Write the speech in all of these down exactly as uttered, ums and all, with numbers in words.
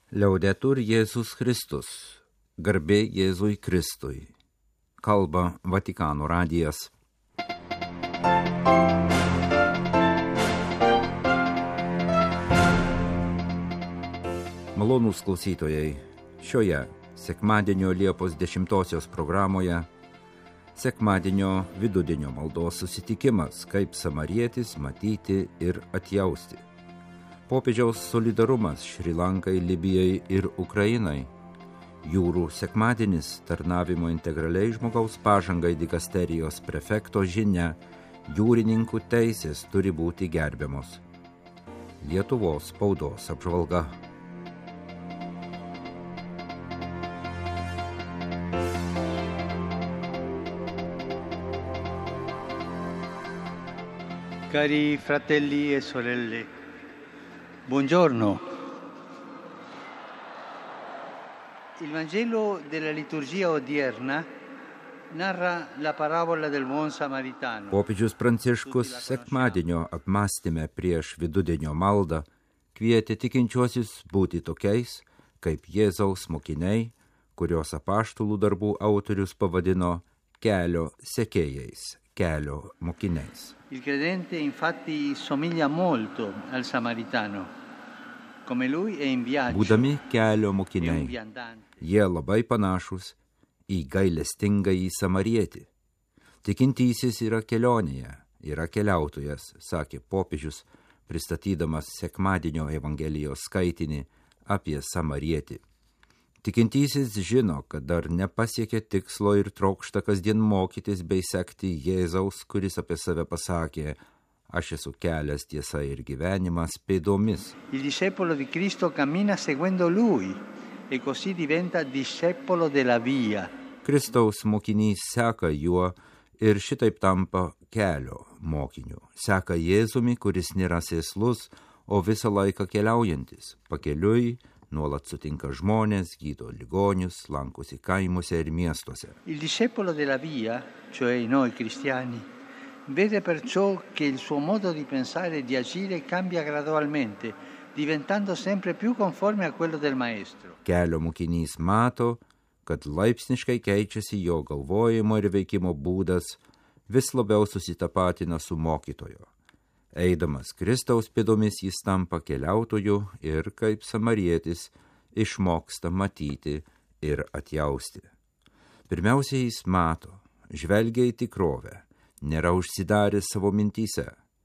Liaudetur Jėzus Kristus, garbė Jėzui Kristui, kalba Vatikano radijas. Malonūs klausytojai, šioje sekmadienio Liepos dešimtosios programoje sekmadienio vidudienio maldos susitikimas, kaip samarietis matyti ir atjausti. Popiežiaus solidarumas Šri Lankai, Libijai ir Ukrainai. Jūrų sekmadienis tarnavimo integraliai žmogaus pažangai dikasterijos prefekto žinia, jūrininkų teisės turi būti gerbiamos. Lietuvos spaudos apžvalga. Cari fratelli e sorelle, buongiorno. Il Vangelo della liturgia odierna narra la parabola del buon samaritano. Popiežius Pranciškus sekmadienio apmąstyme prieš vidudienio maldą kvietė tikinčiuosius būti tokiais, kaip Jėzaus mokiniai, kurios apaštalų darbų autorius pavadino kelio sekėjais, kelio mokiniais. Il credente infatti somiglia molto al samaritano, come lui è in viaggio. Būdami kelio mokiniai, jie labai panašus į gailestingąjį samarietį. Tikintysis yra kelionėje, yra keliautojas, sakė popiežius, pristatydamas sekmadienio Evangelijos skaitinį apie samarietį. Tikintysis žino, kad dar nepasiekė tikslo ir trokšta kasdien mokytis bei sekti Jėzaus, kuris apie save pasakė: aš esu kelias, tiesa ir gyvenimas, pėdomis. Il discepolo di Cristo cammina seguendo lui e così diventa discepolo della via. Kristaus mokinys seka juo ir šitaip tampa kelio mokiniu. Seka Jėzumi, kuris nėra sėslus, o visą laiką keliaujantis. Pakeliui nuolat sutinka žmonės, gydo ligonius, lankosi kaimuose ir miestuose. Il discepolo della via, cioè noi cristiani, vede perciò che il suo modo di pensare e di agire cambia gradualmente, diventando sempre più conforme a quello del maestro. Kelio mokinys mato, kad laipsniškai keičiasi jo galvojimo ir veikimo būdas, vis labiau susitapatina su mokytojo. Eidamas Kristaus pėdomis jis tampa keliautoju ir, kaip samarietis, išmoksta matyti ir atjausti. Pirmiausia, jis mato, žvelgia į tikrovę, nėra užsidaręs savo mintyse.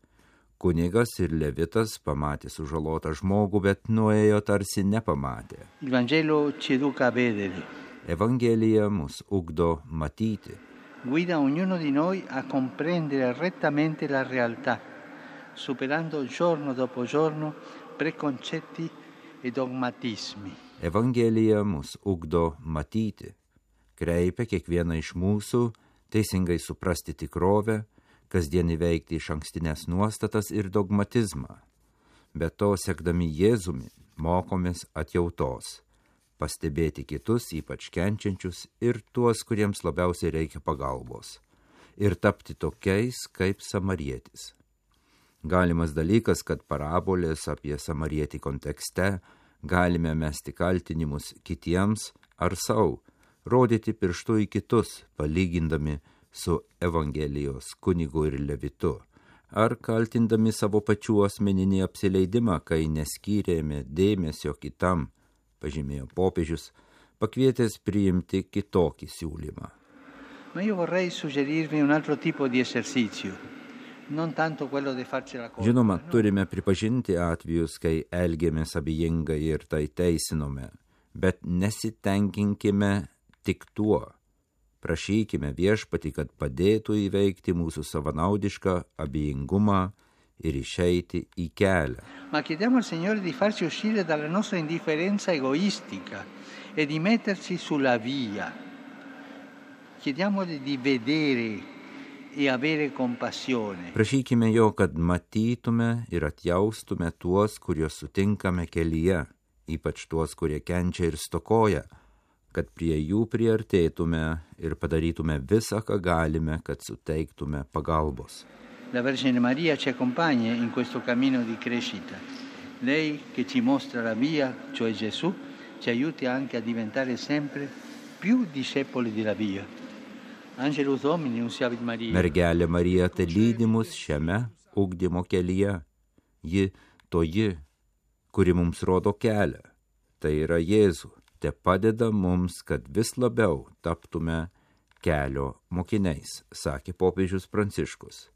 Kunigas ir levitas pamatė sužalotą žmogų, bet nuėjo tarsi nepamatė. Il Vangelo ci educa a vedere. Evangelija mus ugdo matyti. Guida ognuno di noi a comprendere rettamente la realtà, superando giorno dopo giorno preconcetti e dogmatismi. Evangelija mus ugdo matyti, kreipia kiekvieną iš mūsų teisingai suprasti tikrovę, kasdien įveikti iš ankstinės nuostatas ir dogmatizmą. Be to, sekdami Jėzumi, mokomės atjautos, pastebėti kitus, ypač kenčiančius, ir tuos, kuriems labiausiai reikia pagalbos, ir tapti tokiais kaip samarietis. Galimas dalykas, kad parabolės apie samarietį kontekste galime mesti kaltinimus kitiems ar sau, rodyti pirštu į kitus, palygindami su Evangelijos kunigu ir levitu, ar kaltindami savo pačių asmeninį apsileidimą, kai neskyrėme dėmesio kitam, pažymėjo popiežius, pakvietęs priimti kitokį siūlymą. Ma io vorrei suggerirvi un altro tipo di esercizio. Žinoma, turime pripažinti atvejus, kai elgėmės abejingai ir tai teisinome, bet nesitenkinkime tik tuo. Prašykime Viešpatį, kad padėtų įveikti mūsų savanaudišką abejingumą ir išeiti į kelią. Ma chiediamo al Signore di farci uscire dalla nostra indifferenza egoistica e di metterci sulla via. Chiediamole di vedere e avere compassione. Prašykime jo, kad matytume ir atjaustume tuos, kuriuos sutinkame kelyje, ypač tuos, kurie kenčia ir stokoja, kad prie jų priartėtume ir padarytume visą, ką galime, kad suteiktume pagalbos. La Vergine Maria ci accompagna in questo cammino di crescita. Lei che ci mostra la via, cioè Gesù, ci aiuti anche a diventare sempre più discepoli della via. Angelus Domini, Nunciavit Marija. Mergelė Marija te lydi mus šiame ugdymo kelyje. Ji toji, kuri mums rodo kelią. Tai yra Jėzų. Te padeda mums, kad vis labiau taptume kelio mokiniais, sakė popiežius Pranciškus.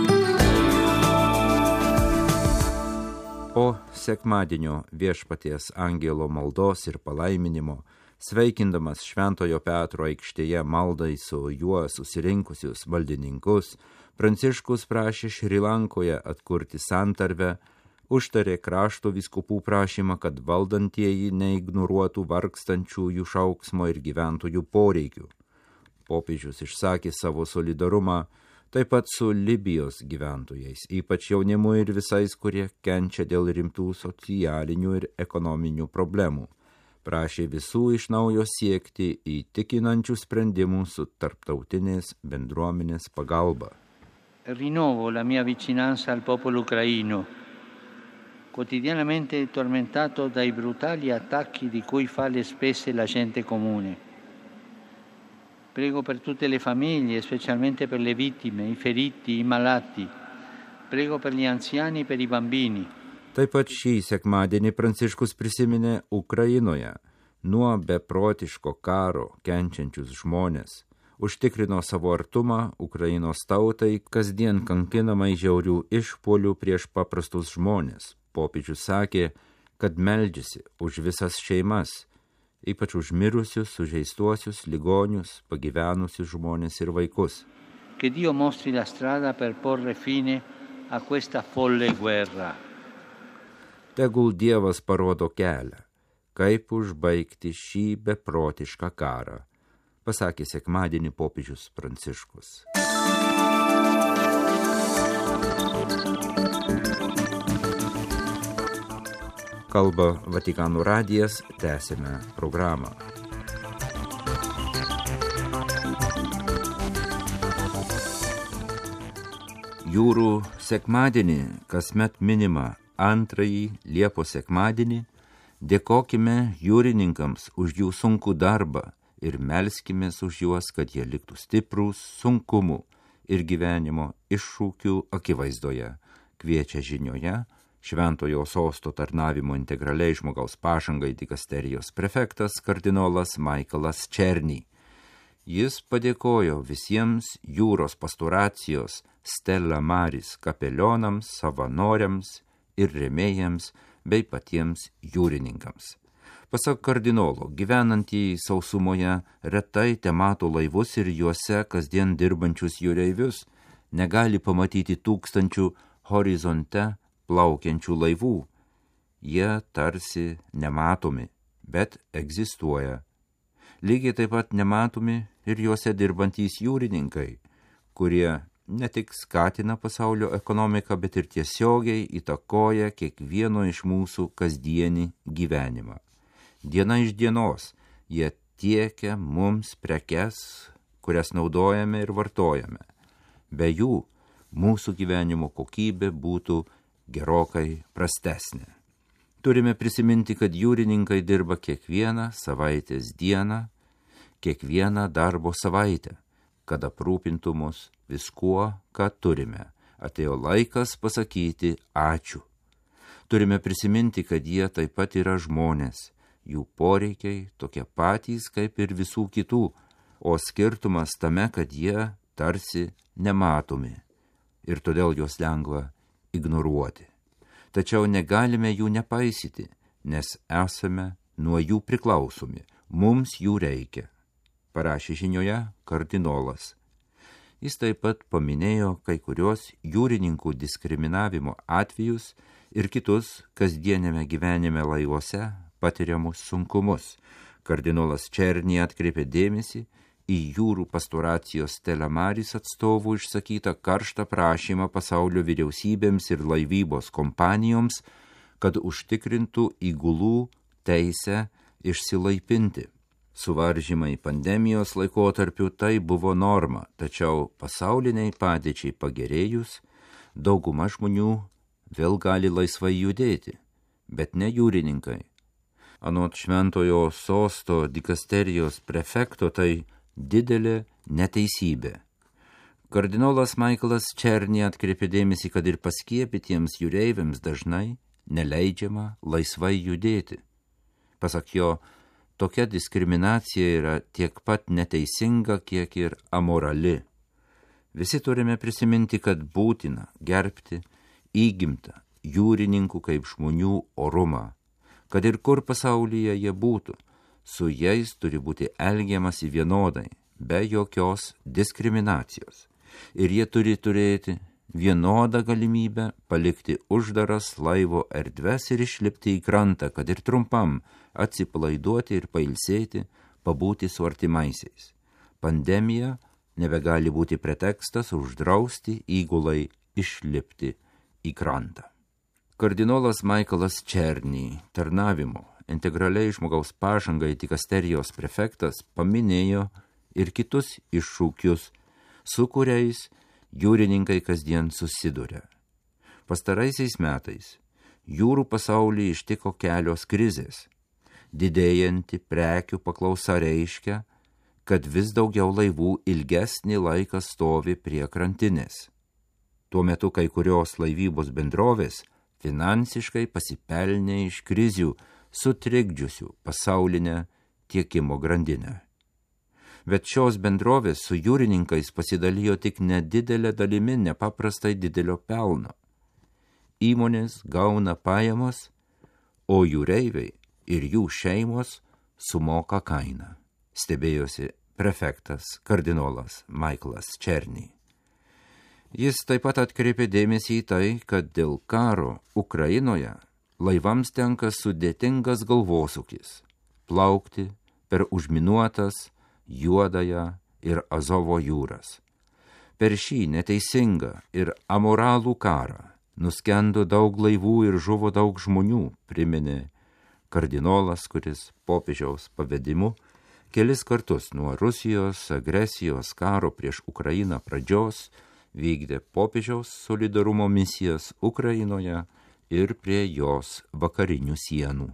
Po sekmadienio viešpaties angelo maldos ir palaiminimo, sveikindamas Šventojo Petro aikštėje maldai su juo susirinkusius valdininkus, Pranciškus prašė Šri Lankoje atkurti santarvę, užtarė krašto vyskupų prašymą, kad valdantieji neignoruotų vargstančiųjų šauksmo ir gyventojų poreikių. Popiežius išsakė savo solidarumą taip pat su Libijos gyventojais, ypač jaunimu ir visais, kurie kenčia dėl rimtų socialinių ir ekonominių problemų. Prašė visų iš naujo siekti įtikinančių sprendimų su tarptautinės bendruomenės pagalba. Rinnovo la mia vicinanza al popolo ucraino, quotidianamente tormentato dai brutali attacchi di cui fa le spese la gente comune. Prego per tutte le famiglie, specialmente per le vittime, i feriti, i malati. Prego per gli anziani, per i bambini. Taip pat šį sekmadienį Pranciškus prisiminė Ukrainoje nuo beprotiško karo kenčiančius žmonės, užtikrino savo artumą Ukrainos tautai, kasdien kankinamai žiaurių išpuolių prieš paprastus žmonės. Popiežius sakė, kad meldžiasi už visas šeimas, ypač už mirusius, sužeistuosius, ligonius, pagyvenusius žmonės ir vaikus. Che Dio mostri la strada per porre fine a questa folle guerra. Tegul Dievas parodo kelią, kaip užbaigti šį beprotišką karą, pasakė sekmadienį popiežius Pranciškus. Kalba Vatikano radijas, tęsime programą. Jūrų sekmadienį, kasmet minima antrąjį Liepos sekmadienį, dėkokime jūrininkams už jų sunkų darbą ir melskimės už juos, kad jie liktų stiprūs sunkumų ir gyvenimo iššūkių akivaizdoje, kviečia žinioje Šventojo sosto tarnavimo integraliai žmogaus pažangai dikasterijos prefektas kardinolas Michaelas Černy. Jis padėkojo visiems jūros pastoracijos Stella Maris kapelionams, savanoriams ir rėmėjams bei patiems jūrininkams. Pasak kardinolo, gyvenantieji sausumoje retai temato laivus ir juose kasdien dirbančius jūreivius, negali pamatyti tūkstančių horizonte plaukiančių laivų. Jie tarsi nematomi, bet egzistuoja. Lygiai taip pat nematomi ir juose dirbantys jūrininkai, kurie ne tik skatina pasaulio ekonomiką, bet ir tiesiogiai įtakoja kiekvieno iš mūsų kasdienį gyvenimą. Diena iš dienos jie tiekia mums prekes, kurias naudojame ir vartojame. Be jų mūsų gyvenimo kokybė būtų gerokai prastesnė. Turime prisiminti, kad jūrininkai dirba kiekvieną savaitės dieną, kiekvieną darbo savaitę, kad aprūpintų mus viskuo, ką turime. Atėjo laikas pasakyti ačiū. Turime prisiminti, kad jie taip pat yra žmonės, jų poreikiai tokie patys kaip ir visų kitų, o skirtumas tame, kad jie tarsi nematomi ir todėl juos lengva ignoruoti. Tačiau negalime jų nepaisyti, nes esame nuo jų priklausomi, mums jų reikia, parašė žinioje kardinolas. Jis taip pat paminėjo kai kurios jūrininkų diskriminavimo atvejus ir kitus kasdienėme gyvenime laivuose patiriamus sunkumus. Kardinolas Černy atkreipė dėmesį į jūrų pastoracijos Stella Maris atstovų išsakytą karštą prašymą pasaulio vyriausybėms ir laivybos kompanijoms, kad užtikrintų įgulų teisę išsilaipinti. Suvaržymai pandemijos laikotarpiu tai buvo norma, tačiau pasauliniai padėčiai pagerėjus, dauguma žmonių vėl gali laisvai judėti, bet ne jūrininkai. Anot šventojo sosto dikasterijos prefekto tai didelė neteisybė. Kardinolas Michaelas Černy atkreipė dėmesį, kad ir paskiepytiems jūreiviams dažnai neleidžiama laisvai judėti. Pasak jo, tokia diskriminacija yra tiek pat neteisinga, kiek ir amorali. Visi turime prisiminti, kad būtina gerbti įgimtą jūrininkų kaip žmonių orumą, kad ir kur pasaulyje jie būtų, su jais turi būti elgiamasi vienodai, be jokios diskriminacijos. Ir jie turi turėti vienodą galimybę palikti uždaras laivo erdves ir išlipti į krantą, kad ir trumpam atsipalaiduoti ir pailsėti, pabūti su artimaisiais. Pandemija nebegali būti pretekstas uždrausti įgulai išlipti į krantą. Kardinolas Michaelas Černy, tarnavimo integraliai žmogaus pažangai dikasterijos prefektas, paminėjo ir kitus iššūkius, su kuriais jūrininkai kasdien susiduria. Pastaraisiais metais jūrų pasaulį ištiko kelios krizės. Didėjanti prekių paklausa reiškia, kad vis daugiau laivų ilgesnį laiką stovi prie krantinės. Tuo metu kai kurios laivybos bendrovės finansiškai pasipelnė iš krizių, sutrikdžiusių pasaulinę tiekimo grandinę. Bet šios bendrovės su jūrininkais pasidalijo tik nedidelė dalimi nepaprastai didelio pelno. Įmonės gauna pajamas, o jūreiviai ir jų šeimos sumoka kainą, stebėjosi prefektas kardinolas Michaelas Černy. Jis taip pat atkreipė dėmesį į tai, kad dėl karo Ukrainoje laivams tenka sudėtingas galvosūkis – plaukti per užminuotas Juodąją ir Azovo jūras. Per šį neteisingą ir amoralų karą nuskendo daug laivų ir žuvo daug žmonių, priminė kardinolas, kuris popiežiaus pavedimu kelis kartus nuo Rusijos agresijos karo prieš Ukrainą pradžios vykdė popiežiaus solidarumo misijas Ukrainoje ir prie jos vakarinių sienų.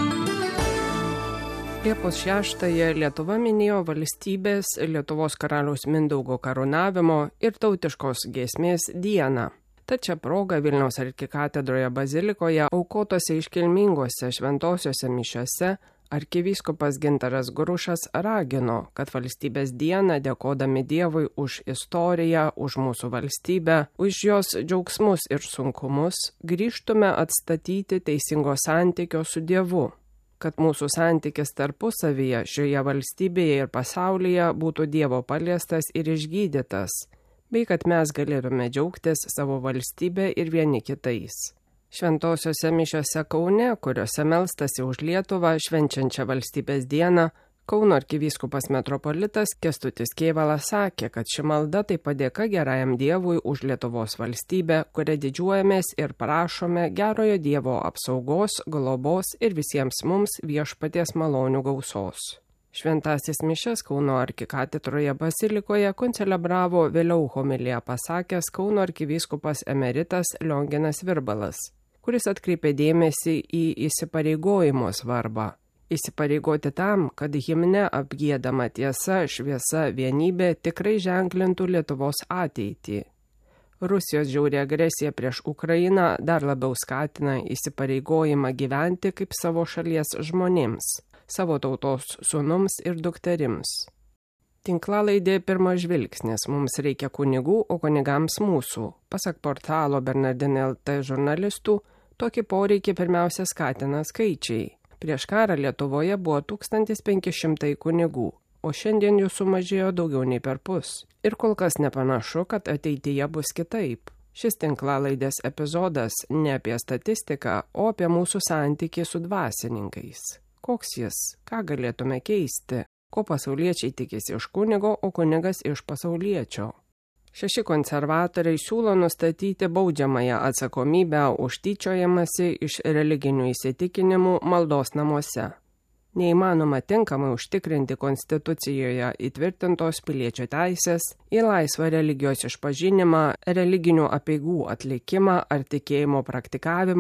Liepos šeštąją Lietuva minėjo valstybės Lietuvos karaliaus Mindaugo karūnavimo ir tautiškos giesmės dieną. Tačiau proga Vilniaus arkikatedroje bazilikoje aukotose iškilmingose šventosiose mišiose arkivyskupas Gintaras Grušas ragino, kad valstybės dieną, dėkodami Dievui už istoriją, už mūsų valstybę, už jos džiaugsmus ir sunkumus, grįžtume atstatyti teisingo santykio su Dievu, kad mūsų santykis tarpusavyje šioje valstybėje ir pasaulyje būtų Dievo paliestas ir išgydytas, bei kad mes galėtume džiaugtis savo valstybę ir vieni kitais. Šventosiose mišiose Kaune, kuriuose melstasi už Lietuvą švenčiančią valstybės dieną, Kauno arkivyskupas metropolitas Kęstutis Kėvalas sakė, kad ši malda tai padėka gerajam Dievui už Lietuvos valstybę, kuria didžiuojamės ir prašome gerojo Dievo apsaugos, globos ir visiems mums viešpaties malonių gausos. Šventasis mišias Kauno arkikatedroje bazilikoje koncelebravo vėliau homiliją pasakęs Kauno arkivyskupas emeritas Lionginas Virbalas, kuris atkreipė dėmesį į įsipareigojimo svarbą. Įsipareigoti tam, kad himne apgiedama tiesa, šviesa, vienybė tikrai ženklintų Lietuvos ateitį. Rusijos žiauri agresija prieš Ukrainą dar labiau skatina įsipareigojimą gyventi kaip savo šalies žmonėms, savo tautos sūnums ir dukterims. Tinklalaidė Pirmas žvilgsnis, mums reikia kunigų, o kunigams mūsų. Pasak portalo Bernardinai L T žurnalistų, tokį poreikį pirmiausia skatina skaičiai. Prieš karą Lietuvoje buvo tūkstantis penki šimtai kunigų, o šiandien jų sumažėjo daugiau nei perpus. Ir kol kas nepanašu, kad ateityje bus kitaip. Šis tinklalaidės epizodas ne apie statistiką, o apie mūsų santykį su dvasininkais. Koks jis? Ką galėtume keisti? Ko pasauliečiai tikisi iš kunigo, o kunigas iš pasauliečio? Šeši konservatoriai siūlo nustatyti baudžiamąją atsakomybę už tyčiojimąsi iš religinių įsitikinimų maldos namuose. Neįmanoma tinkamai užtikrinti konstitucijoje įtvirtintos piliečio teisės į laisvą religijos išpažinimą, religinių apeigų atlikimą ar tikėjimo praktikavimą,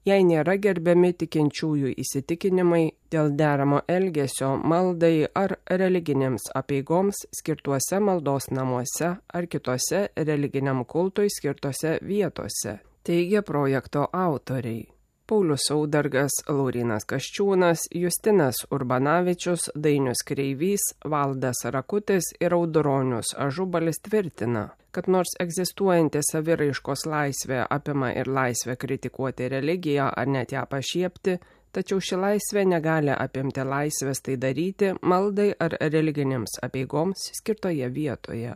jei nėra gerbiami tikinčiųjų įsitikinimai dėl deramo elgesio maldai ar religinėms apeigoms skirtuose maldos namuose ar kitose religiniam kultui skirtose vietose, teigia projekto autoriai. Paulius Saudargas, Laurynas Kasčiūnas, Justinas Urbanavičius, Dainius Kreivys, Valdas Rakutis ir Audronius Ažubalis tvirtina, kad nors egzistuojanti saviraiškos laisvė apima ir laisvę kritikuoti religiją ar net ją pašiepti, tačiau ši laisvė negali apimti laisvės tai daryti maldai ar religinėms apeigoms skirtoje vietoje.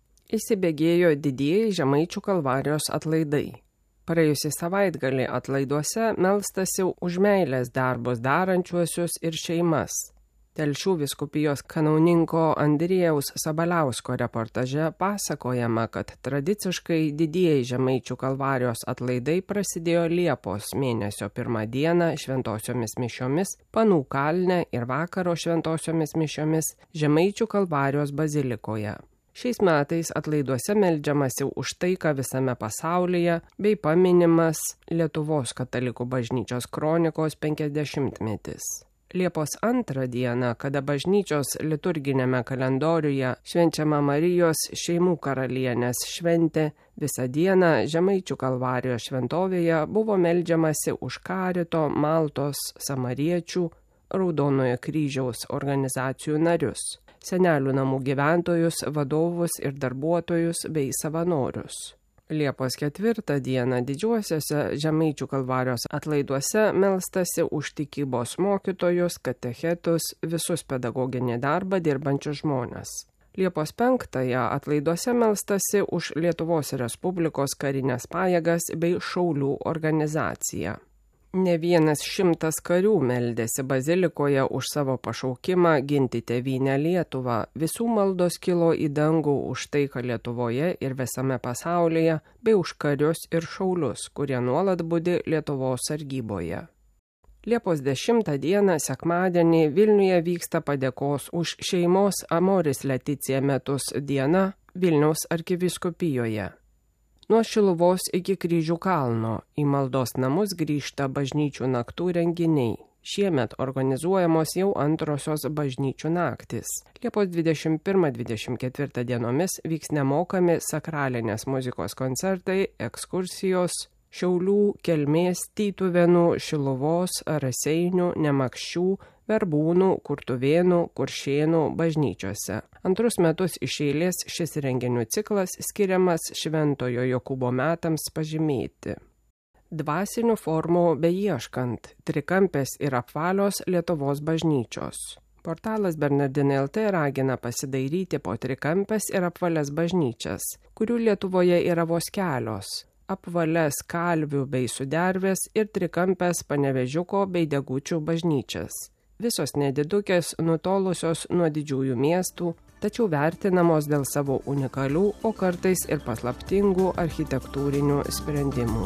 Įsibėgėjo didieji Žemaičių Kalvarijos atlaidai. Praėjusį savaitgalį atlaiduose melstasi už meilės darbus darančiuosius ir šeimas. Telšių vyskupijos kanauninko Andriejaus Sabaliausko reportaže pasakojama, kad tradiciškai didieji Žemaičių Kalvarijos atlaidai prasidėjo Liepos mėnesio pirmą dieną šventosiomis mišiomis Panų kalne ir vakaro šventosiomis mišiomis Žemaičių Kalvarijos bazilikoje. Šiais metais atlaiduose meldžiamasi už taiką visame pasaulyje bei paminimas Lietuvos katalikų bažnyčios kronikos penkiasdešimtmetis. Liepos antrą dieną, kada bažnyčios liturginėme kalendoriuje švenčiama Marijos šeimų karalienės šventė, visą dieną Žemaičių Kalvarijos šventovėje buvo meldžiamasi už Karito, Maltos, Samariečių, Raudonojo kryžiaus organizacijų narius, senelių namų gyventojus, vadovus ir darbuotojus bei savanorius. Liepos ketvirtą dieną didžiuosiuose Žemaičių Kalvarijos atlaiduose melstasi už tikybos mokytojus, katechetus, visus pedagoginį darbą dirbančius žmones. Liepos penktąją atlaiduose melstasi už Lietuvos Respublikos karinės pajėgas bei šaulių organizaciją. Ne vienas šimtas karių meldėsi bazilikoje už savo pašaukimą ginti tėvynę Lietuvą. Visų maldos kilo į dangų už taiką Lietuvoje ir visame pasaulyje, bei už karius ir šaulius, kurie nuolat budi Lietuvos sargyboje. Liepos dešimtą dieną sekmadienį Vilniuje vyksta padėkos už šeimos Amoris Leticija metus diena Vilniaus arkivyskupijoje. Nuo Šiluvos iki Kryžių kalno į maldos namus grįžta bažnyčių naktų renginiai. Šiemet organizuojamos jau antrosios bažnyčių naktis. Liepos dvidešimt pirmą dvidešimt ketvirtą dienomis vyks nemokami sakralinės muzikos koncertai, ekskursijos Šiaulių, Kelmės, Tytuvėnų, Šiluvos, Raseinių, Nemakščių, Verbūnų, Kurtuvėnų, Kuršėnų bažnyčiose. Antrus metus iš eilės šis renginių ciklas skiriamas Šventojo Jokūbo metams pažymėti. Dvasinių formų beieškant, trikampės ir apvalios Lietuvos bažnyčios. Portalas Bernardinai L T ragina pasidairyti po trikampės ir apvalias bažnyčias, kurių Lietuvoje yra vos kelios. Apvalias Kalvių bei Sudervės ir trikampės Panevežiuko bei Degučių bažnyčias. Visos nedidukės nutolusios nuo didžiųjų miestų, tačiau vertinamos dėl savo unikalių, o kartais ir paslaptingų architektūrinių sprendimų.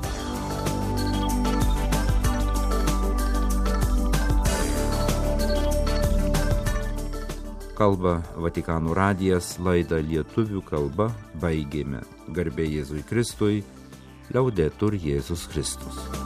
Kalba Vatikano radijas, laidą lietuvių kalba baigėme. Garbė Jėzui Kristui, Liaudetur Jėzus Kristus.